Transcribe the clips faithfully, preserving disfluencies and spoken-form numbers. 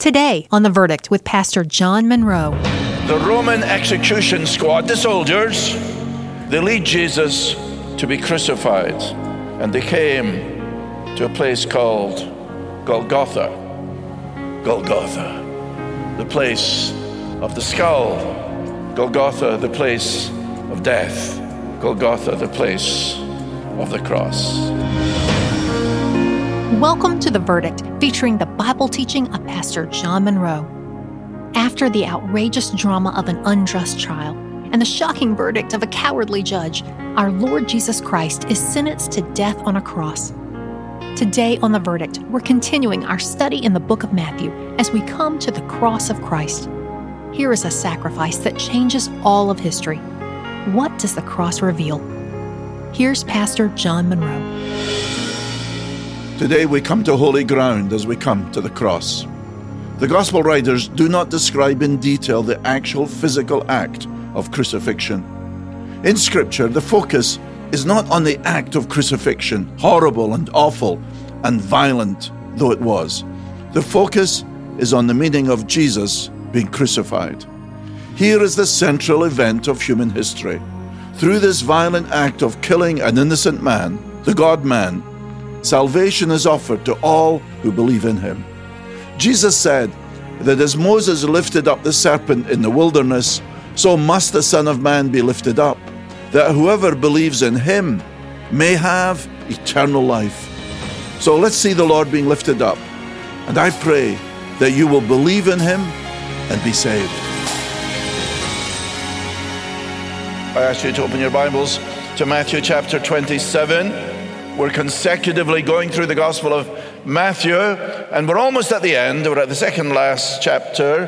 Today on The Verdict with Pastor John Monroe. The Roman execution squad, the soldiers, they lead Jesus to be crucified. And they came to a place called Golgotha. Golgotha, the place of the skull. Golgotha, the place of death. Golgotha, the place of the cross. Welcome to The Verdict, featuring the Bible teaching of Pastor John Monroe. After the outrageous drama of an unjust trial and the shocking verdict of a cowardly judge, our Lord Jesus Christ is sentenced to death on a cross. Today on The Verdict, we're continuing our study in the book of Matthew as we come to the cross of Christ. Here is a sacrifice that changes all of history. What does the cross reveal? Here's Pastor John Monroe. Today we come to holy ground as we come to the cross. The gospel writers do not describe in detail the actual physical act of crucifixion. In Scripture, the focus is not on the act of crucifixion, horrible and awful and violent though it was. The focus is on the meaning of Jesus being crucified. Here is the central event of human history. Through this violent act of killing an innocent man, the God-man, salvation is offered to all who believe in him. Jesus said that as Moses lifted up the serpent in the wilderness, so must the Son of Man be lifted up, that whoever believes in him may have eternal life. So let's see the Lord being lifted up. And I pray that you will believe in him and be saved. I ask you to open your Bibles to Matthew chapter twenty-seven. We're consecutively going through the Gospel of Matthew, and we're almost at the end. We're at the second last chapter,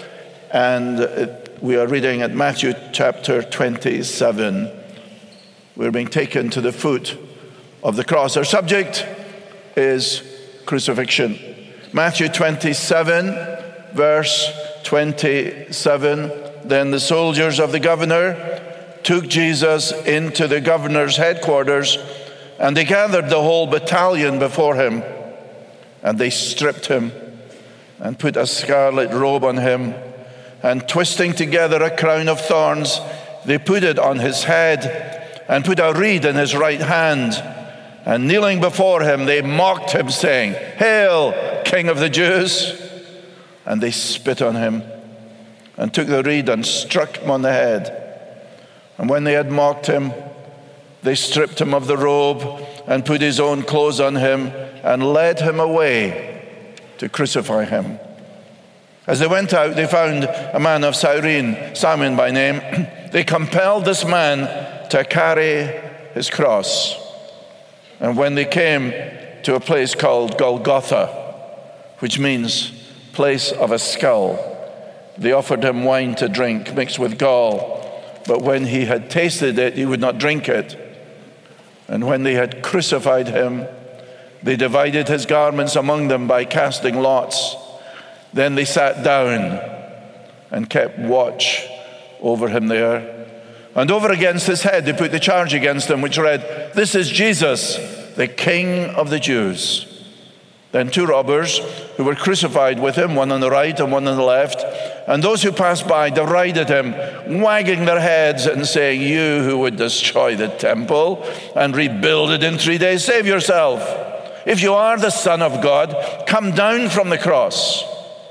and we are reading at Matthew chapter twenty-seven. We're being taken to the foot of the cross. Our subject is crucifixion. Matthew twenty-seven, verse twenty-seven. Then the soldiers of the governor took Jesus into the governor's headquarters, and they gathered the whole battalion before him, and they stripped him and put a scarlet robe on him, and twisting together a crown of thorns, they put it on his head and put a reed in his right hand. And kneeling before him, they mocked him, saying, "Hail, King of the Jews!" And they spit on him and took the reed and struck him on the head. And when they had mocked him, they stripped him of the robe and put his own clothes on him and led him away to crucify him. As they went out, they found a man of Cyrene, Simon by name. They compelled this man to carry his cross. And when they came to a place called Golgotha, which means place of a skull, they offered him wine to drink mixed with gall. But when he had tasted it, he would not drink it. And when they had crucified him, they divided his garments among them by casting lots. Then they sat down and kept watch over him there. And over against his head they put the charge against him, which read, "This is Jesus, the King of the Jews." Then two robbers who were crucified with him, one on the right and one on the left, and those who passed by derided him, wagging their heads and saying, "You who would destroy the temple and rebuild it in three days, save yourself. If you are the Son of God, come down from the cross."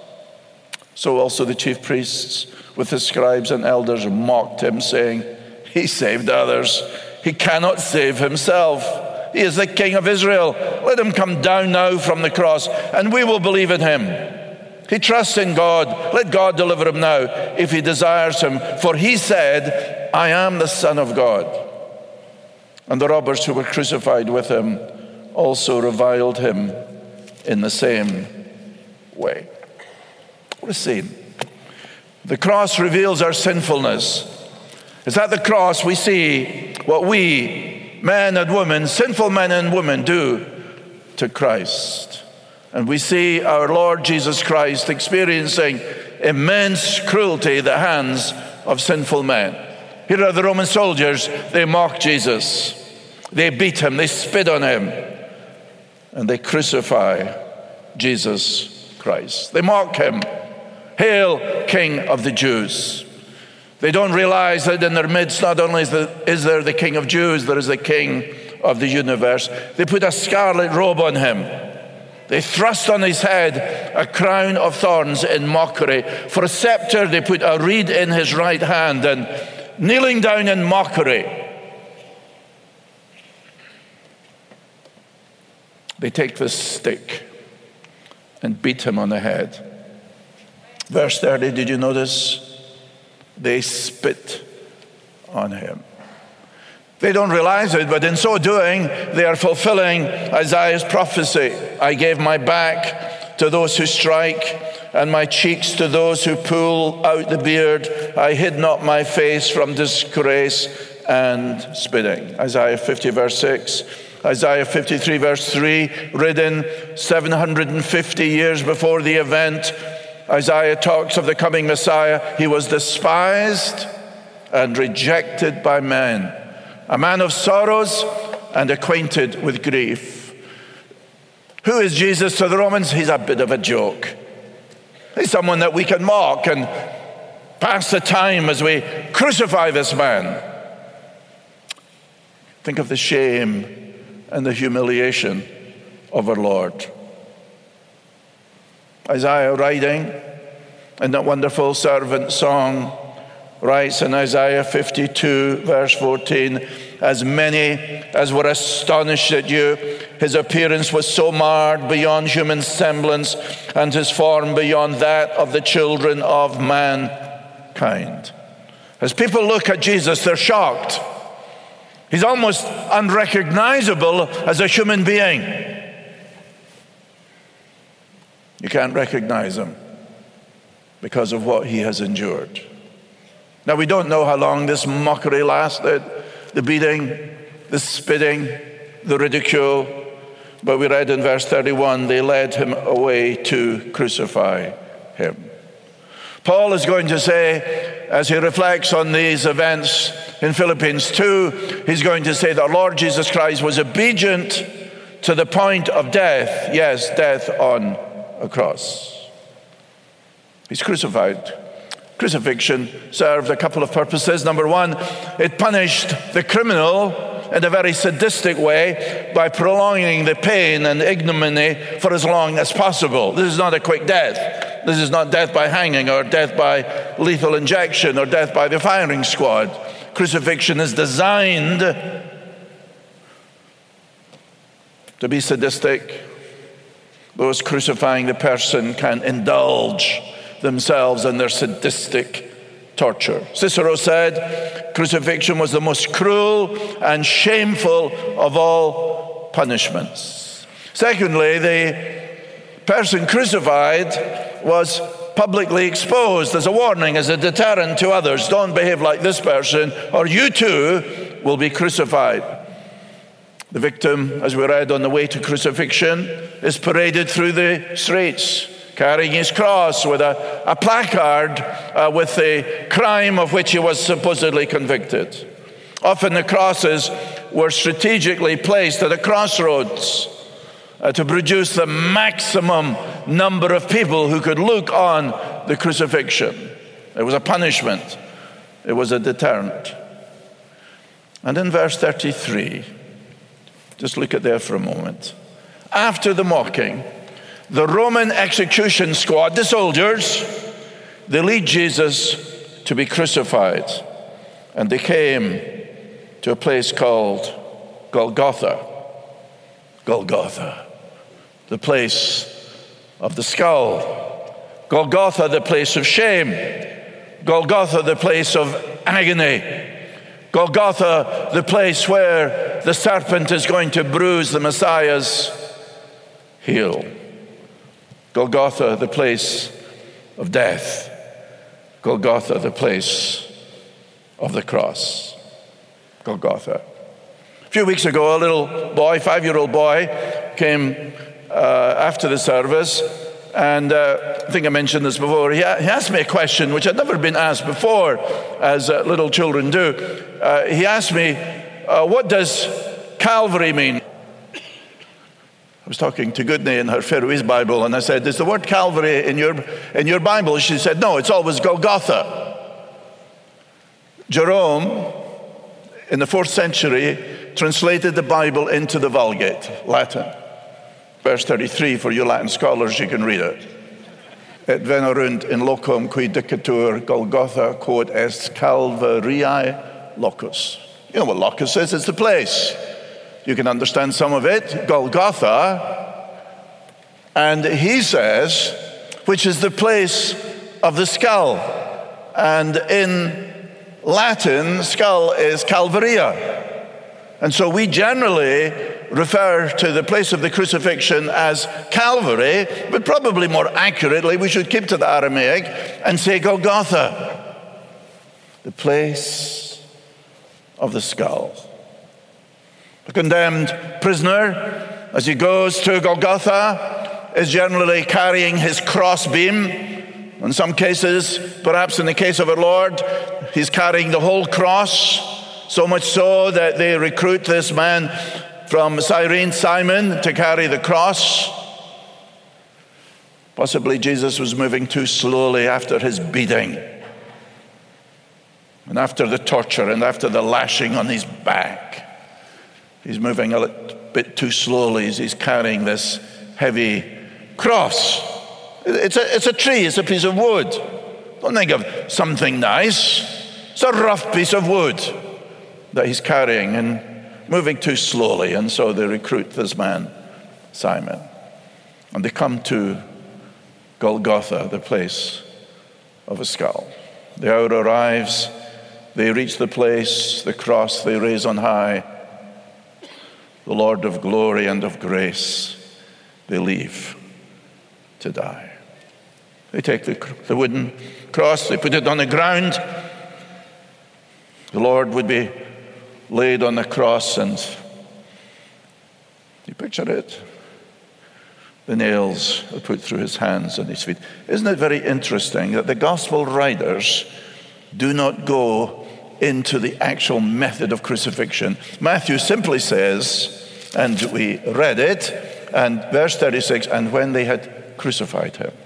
So also the chief priests with the scribes and elders mocked him, saying, "He saved others. He cannot save himself. He is the King of Israel. Let him come down now from the cross, and we will believe in him. He trusts in God. Let God deliver him now, if he desires him. For he said, 'I am the Son of God.'" And the robbers who were crucified with him also reviled him in the same way. What a scene. The cross reveals our sinfulness. It's at the cross we see what we, men and women, sinful men and women, do to Christ. And we see our Lord Jesus Christ experiencing immense cruelty at the hands of sinful men. Here are the Roman soldiers. They mock Jesus. They beat him. They spit on him. And they crucify Jesus Christ. They mock him. Hail, King of the Jews. They don't realize that in their midst, not only is, the, is there the King of Jews, there is the King of the universe. They put a scarlet robe on him. They thrust on his head a crown of thorns in mockery. For a scepter, they put a reed in his right hand, and kneeling down in mockery, they take this stick and beat him on the head. Verse thirty, did you notice? They spit on him. They don't realize it, but in so doing, they are fulfilling Isaiah's prophecy. I gave my back to those who strike, and my cheeks to those who pull out the beard. I hid not my face from disgrace and spitting. Isaiah fifty, verse six. Isaiah fifty-three, verse three, written seven hundred fifty years before the event. Isaiah talks of the coming Messiah. He was despised and rejected by men, a man of sorrows and acquainted with grief. Who is Jesus to the Romans? He's a bit of a joke. He's someone that we can mock and pass the time as we crucify this man. Think of the shame and the humiliation of our Lord. Isaiah, writing in that wonderful servant song, writes in Isaiah fifty-two, verse fourteen, as many as were astonished at you, his appearance was so marred beyond human semblance, and his form beyond that of the children of mankind. As people look at Jesus, they're shocked. He's almost unrecognizable as a human being. You can't recognize him because of what he has endured. Now, we don't know how long this mockery lasted, the beating, the spitting, the ridicule, but we read in verse thirty-one, they led him away to crucify him. Paul is going to say, as he reflects on these events in Philippians two, he's going to say that Lord Jesus Christ was obedient to the point of death, yes, death on a cross. He's crucified. Crucifixion served a couple of purposes. Number one, it punished the criminal in a very sadistic way by prolonging the pain and ignominy for as long as possible. This is not a quick death. This is not death by hanging or death by lethal injection or death by the firing squad. Crucifixion is designed to be sadistic. Those crucifying the person can indulge themselves in their sadistic torture. Cicero said crucifixion was the most cruel and shameful of all punishments. Secondly, the person crucified was publicly exposed as a warning, as a deterrent to others. Don't behave like this person, or you too will be crucified. The victim, as we read on the way to crucifixion, is paraded through the streets, carrying his cross with a, a placard uh, with the crime of which he was supposedly convicted. Often the crosses were strategically placed at a crossroads uh, to produce the maximum number of people who could look on the crucifixion. It was a punishment. It was a deterrent. And in verse thirty-three, just look at there for a moment. After the mocking, the Roman execution squad, the soldiers, they lead Jesus to be crucified. And they came to a place called Golgotha. Golgotha, the place of the skull. Golgotha, the place of shame. Golgotha, the place of agony. Golgotha, the place where the serpent is going to bruise the Messiah's heel. Golgotha, the place of death. Golgotha, the place of the cross. Golgotha. A few weeks ago, a little boy, five-year-old boy, came uh, after the service, and uh, I think I mentioned this before. He, he asked me a question which had never been asked before, as uh, little children do. Uh, he asked me, uh, what does Calvary mean? I was talking to Goodney in her Faroese Bible, and I said, is the word Calvary in your, in your Bible? She said, no, it's always Golgotha. Jerome, in the fourth century, translated the Bible into the Vulgate, Latin. Verse thirty-three, for you Latin scholars, you can read it. Et venerunt in locum qui dicatur Golgotha quod est Calvariae locus. You know what locus is? It's the place. You can understand some of it, Golgotha. And he says, which is the place of the skull. And in Latin, skull is Calvaria. And so we generally refer to the place of the crucifixion as Calvary, but probably more accurately, we should keep to the Aramaic and say Golgotha, the place of the skull. The condemned prisoner, as he goes to Golgotha, is generally carrying his crossbeam. In some cases, perhaps in the case of our Lord, he's carrying the whole cross, so much so that they recruit this man from Cyrene, Simon, to carry the cross. Possibly Jesus was moving too slowly after his beating, and after the torture, and after the lashing on his back. He's moving a little bit too slowly as he's carrying this heavy cross. It's a, it's a tree, it's a piece of wood. Don't think of something nice. It's a rough piece of wood that he's carrying and moving too slowly. And so they recruit this man, Simon. And they come to Golgotha, the place of a skull. The hour arrives. They reach the place, the cross they raise on high. The Lord of glory and of grace, they leave to die. They take the, the wooden cross, they put it on the ground. The Lord would be laid on the cross, and you picture it? The nails are put through his hands and his feet. Isn't it very interesting that the gospel writers do not go into the actual method of crucifixion? Matthew simply says, and we read it, and verse thirty-six, and when they had crucified him,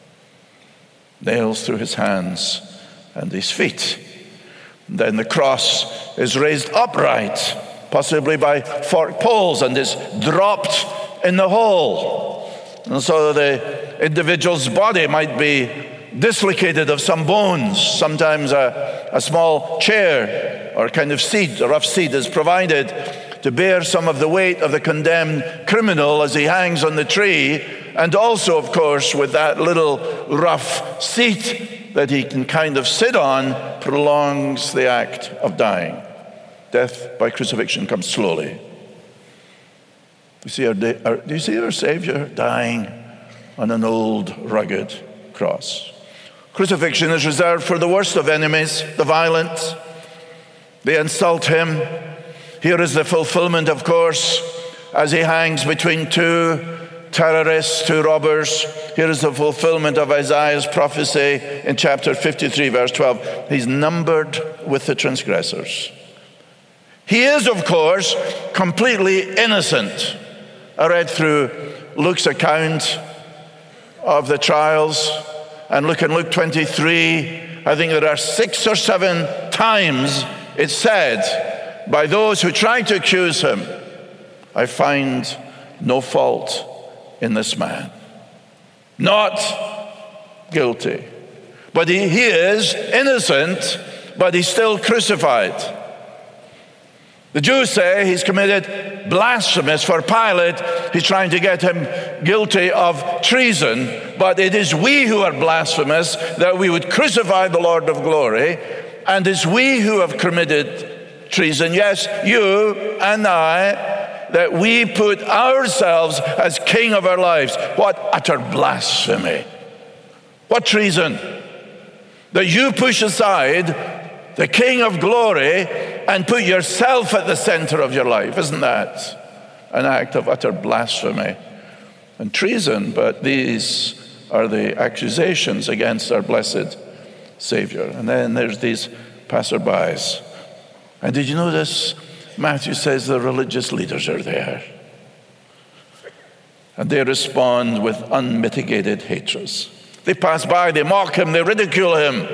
nails through his hands and his feet. Then the cross is raised upright, possibly by forked poles, and is dropped in the hole. And so the individual's body might be dislocated of some bones. Sometimes a, a small chair or a kind of seat, a rough seat, is provided to bear some of the weight of the condemned criminal as he hangs on the tree. And also, of course, with that little rough seat that he can kind of sit on, prolongs the act of dying. Death by crucifixion comes slowly. You see our, our, do you see our Savior dying on an old, rugged cross? Crucifixion is reserved for the worst of enemies, the violent. They insult him. Here is the fulfillment, of course, as he hangs between two terrorists, two robbers. Here is the fulfillment of Isaiah's prophecy in chapter fifty-three, verse twelve. He's numbered with the transgressors. He is, of course, completely innocent. I read through Luke's account of the trials, and look in Luke twenty-three, I think there are six or seven times it's said by those who try to accuse him, I find no fault in this man. Not guilty. But he, he is innocent, but he's still crucified. The Jews say he's committed blasphemy. For Pilate, he's trying to get him guilty of treason. But it is we who are blasphemous, that we would crucify the Lord of glory. And it's we who have committed treason, yes, you and I, that we put ourselves as king of our lives. What utter blasphemy. What treason. That you push aside the King of glory and put yourself at the center of your life. Isn't that an act of utter blasphemy and treason? But these are the accusations against our blessed Savior. And then there's these passerbys. And did you notice Matthew says the religious leaders are there? And they respond with unmitigated hatred. They pass by, they mock him, they ridicule him.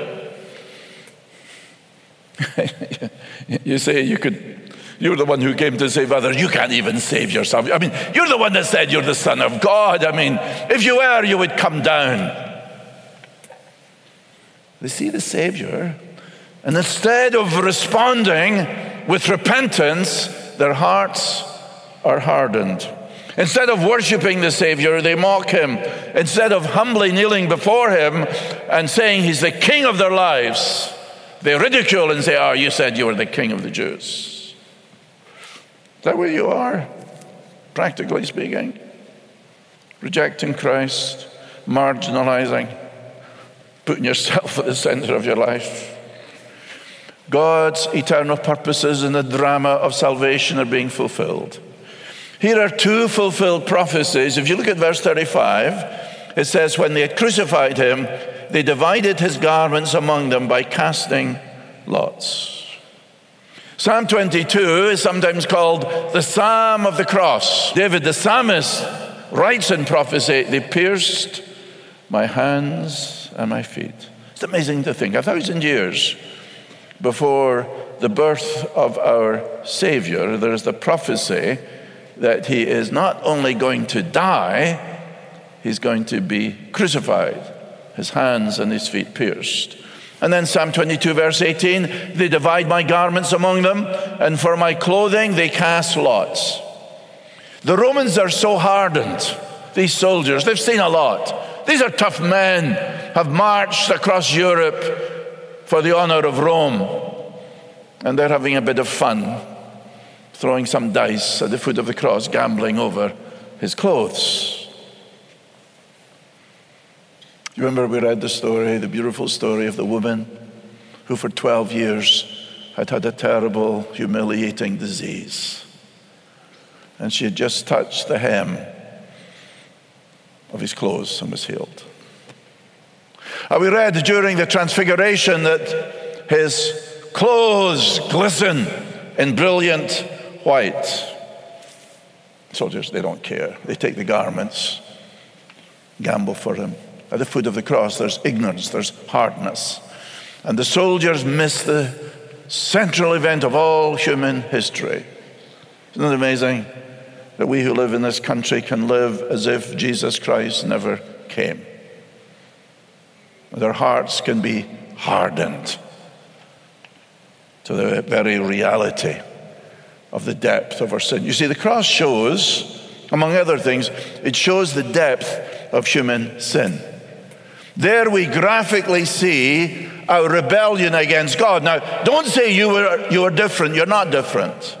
You say you could, you're the one who came to save others. You can't even save yourself. I mean, you're the one that said you're the Son of God. I mean, if you were, you would come down. They see the Savior, and instead of responding with repentance, their hearts are hardened. Instead of worshiping the Savior, they mock him. Instead of humbly kneeling before him and saying he's the king of their lives, they ridicule and say, oh, you said you were the king of the Jews. Is that where you are, practically speaking? Rejecting Christ, marginalizing, putting yourself at the center of your life. God's eternal purposes in the drama of salvation are being fulfilled. Here are two fulfilled prophecies. If you look at verse thirty-five, it says, when they had crucified him, they divided his garments among them by casting lots. Psalm twenty-two is sometimes called the Psalm of the Cross. David the psalmist writes in prophecy, they pierced my hands and my feet. It's amazing to think, a thousand years before the birth of our Savior, there is the prophecy that he is not only going to die, he's going to be crucified, his hands and his feet pierced. And then Psalm twenty-two, verse eighteen, they divide my garments among them, and for my clothing they cast lots. The Romans are so hardened, these soldiers, they've seen a lot. These are tough men, have marched across Europe for the honor of Rome, and they're having a bit of fun, throwing some dice at the foot of the cross, gambling over his clothes. You remember we read the story, the beautiful story of the woman who for twelve years had had a terrible, humiliating disease. And she had just touched the hem of his clothes and was healed. And we read during the Transfiguration that his clothes glisten in brilliant white. Soldiers, they don't care. They take the garments, gamble for him. At the foot of the cross, there's ignorance, there's hardness. And the soldiers miss the central event of all human history. Isn't it amazing that we who live in this country can live as if Jesus Christ never came? Their hearts can be hardened to the very reality of the depth of our sin. You see, the cross shows, among other things, it shows the depth of human sin. There we graphically see our rebellion against God. Now, don't say you were you are different. You're not different.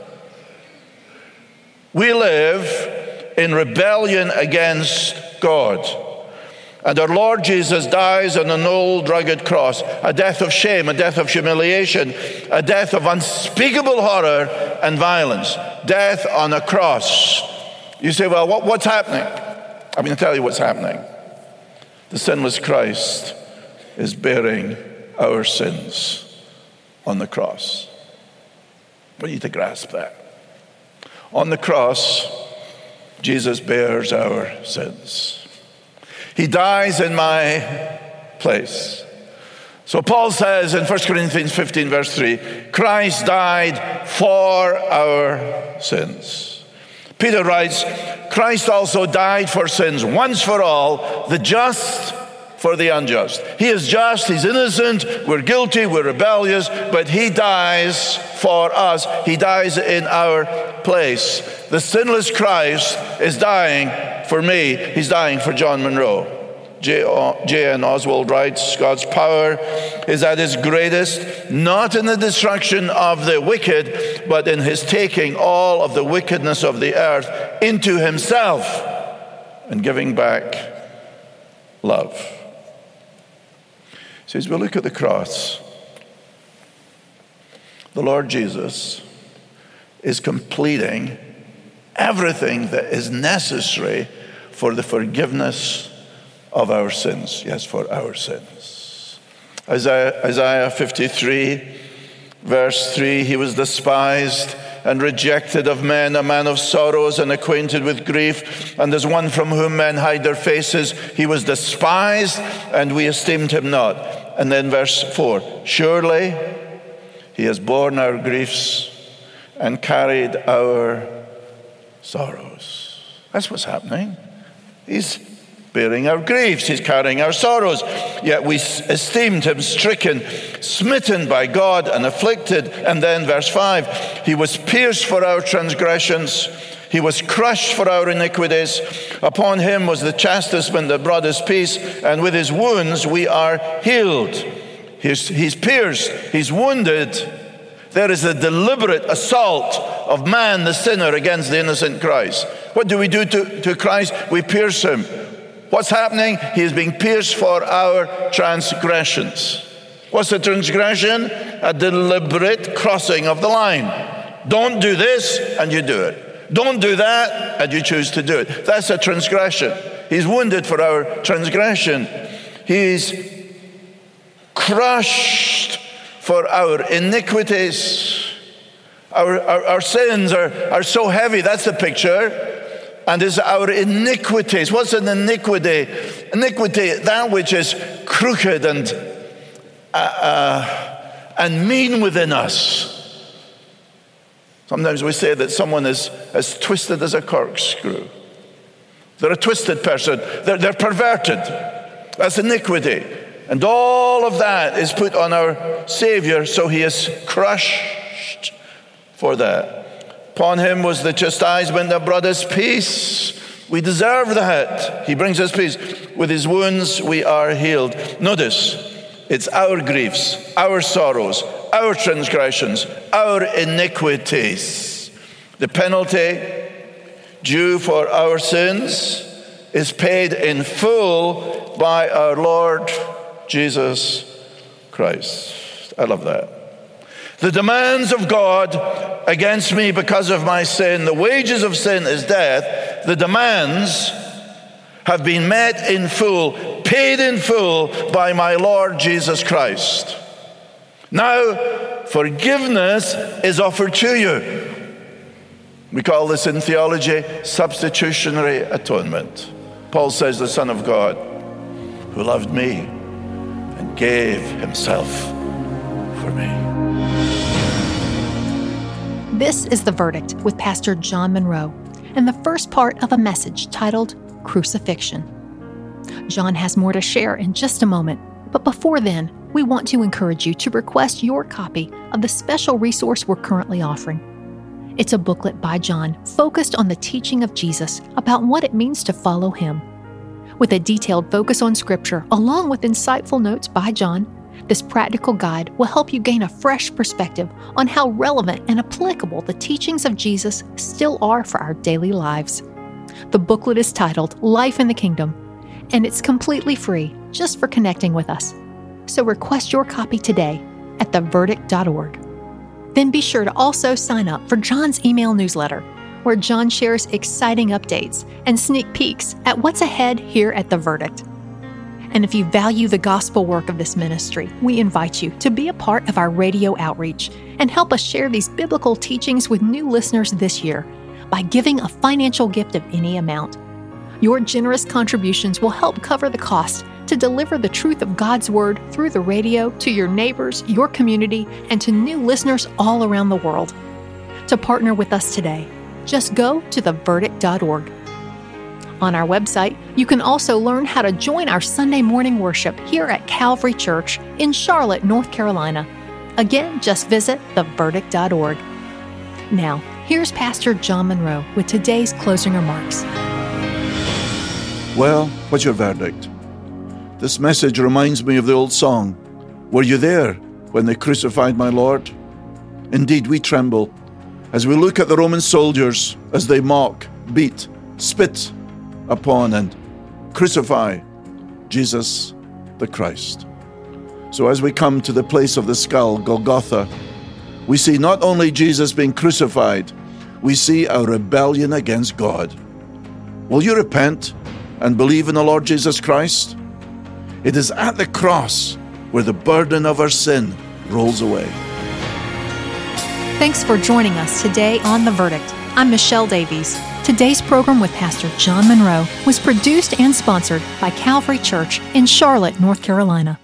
We live in rebellion against God. And our Lord Jesus dies on an old rugged cross, a death of shame, a death of humiliation, a death of unspeakable horror and violence. Death on a cross. You say, well, what, what's happening? I'm going to tell you what's happening. The sinless Christ is bearing our sins on the cross. We need to grasp that. On the cross, Jesus bears our sins. He dies in my place. So Paul says in First Corinthians fifteen, verse three, Christ died for our sins. Peter writes, Christ also died for sins once for all, the just for the unjust. He is just, he's innocent, we're guilty, we're rebellious, but he dies for us. He dies in our place. The sinless Christ is dying for me. He's dying for John Monroe. J N Oswald writes, God's power is at its greatest, not in the destruction of the wicked, but in his taking all of the wickedness of the earth into himself and giving back love. So as we look at the cross, the Lord Jesus is completing everything that is necessary for the forgiveness of our sins. Yes, for our sins. Isaiah, Isaiah fifty-three, verse three, he was despised, and rejected of men, a man of sorrows and acquainted with grief, and as one from whom men hide their faces. He was despised, and we esteemed him not. And then verse four, surely he has borne our griefs and carried our sorrows. That's what's happening. He's bearing our griefs, he's carrying our sorrows. Yet we esteemed him stricken, smitten by God, and afflicted. And then verse five, he was pierced for our transgressions, he was crushed for our iniquities. Upon him was the chastisement that brought us peace, and with his wounds we are healed. He's, he's pierced, he's wounded. There is a deliberate assault of man, the sinner, against the innocent Christ. What do we do to, to Christ? We pierce him. What's happening? He is being pierced for our transgressions. What's the transgression? A deliberate crossing of the line. Don't do this, and you do it. Don't do that, and you choose to do it. That's a transgression. He's wounded for our transgression. He's crushed for our iniquities. Our, our, our sins are, are so heavy. That's the picture. And is our iniquities. What's an iniquity? Iniquity, that which is crooked and uh, uh, and mean within us. Sometimes we say that someone is as twisted as a corkscrew. They're a twisted person. They're, they're perverted. That's iniquity. And all of that is put on our Savior, so he is crushed for that. Upon him was the chastisement that brought us peace. We deserve that. He brings us peace. With his wounds we are healed. Notice, it's our griefs, our sorrows, our transgressions, our iniquities. The penalty due for our sins is paid in full by our Lord Jesus Christ. I love that. The demands of God against me because of my sin, the wages of sin is death. The demands have been met in full, paid in full by my Lord Jesus Christ. Now, forgiveness is offered to you. We call this in theology substitutionary atonement. Paul says the Son of God, who loved me and gave himself for me. This is The Verdict with Pastor John Monroe, and the first part of a message titled Crucifixion. John has more to share in just a moment, but before then, we want to encourage you to request your copy of the special resource we're currently offering. It's a booklet by John focused on the teaching of Jesus about what it means to follow him. With a detailed focus on Scripture, along with insightful notes by John, this practical guide will help you gain a fresh perspective on how relevant and applicable the teachings of Jesus still are for our daily lives. The booklet is titled Life in the Kingdom, and it's completely free just for connecting with us. So request your copy today at the verdict dot org. Then be sure to also sign up for John's email newsletter, where John shares exciting updates and sneak peeks at what's ahead here at The Verdict. And if you value the gospel work of this ministry, we invite you to be a part of our radio outreach and help us share these biblical teachings with new listeners this year by giving a financial gift of any amount. Your generous contributions will help cover the cost to deliver the truth of God's Word through the radio to your neighbors, your community, and to new listeners all around the world. To partner with us today, just go to the verdict dot org. On our website, you can also learn how to join our Sunday morning worship here at Calvary Church in Charlotte, North Carolina. Again, just visit the verdict dot org. Now, here's Pastor John Monroe with today's closing remarks. Well, what's your verdict? This message reminds me of the old song, "Were you there when they crucified my Lord?" Indeed, we tremble as we look at the Roman soldiers as they mock, beat, spit upon and crucify Jesus the Christ. So as we come to the place of the skull, Golgotha, we see not only Jesus being crucified, we see our rebellion against God. Will you repent and believe in the Lord Jesus Christ? It is at the cross where the burden of our sin rolls away. Thanks for joining us today on The Verdict. I'm Michelle Davies. Today's program with Pastor John Monroe was produced and sponsored by Calvary Church in Charlotte, North Carolina.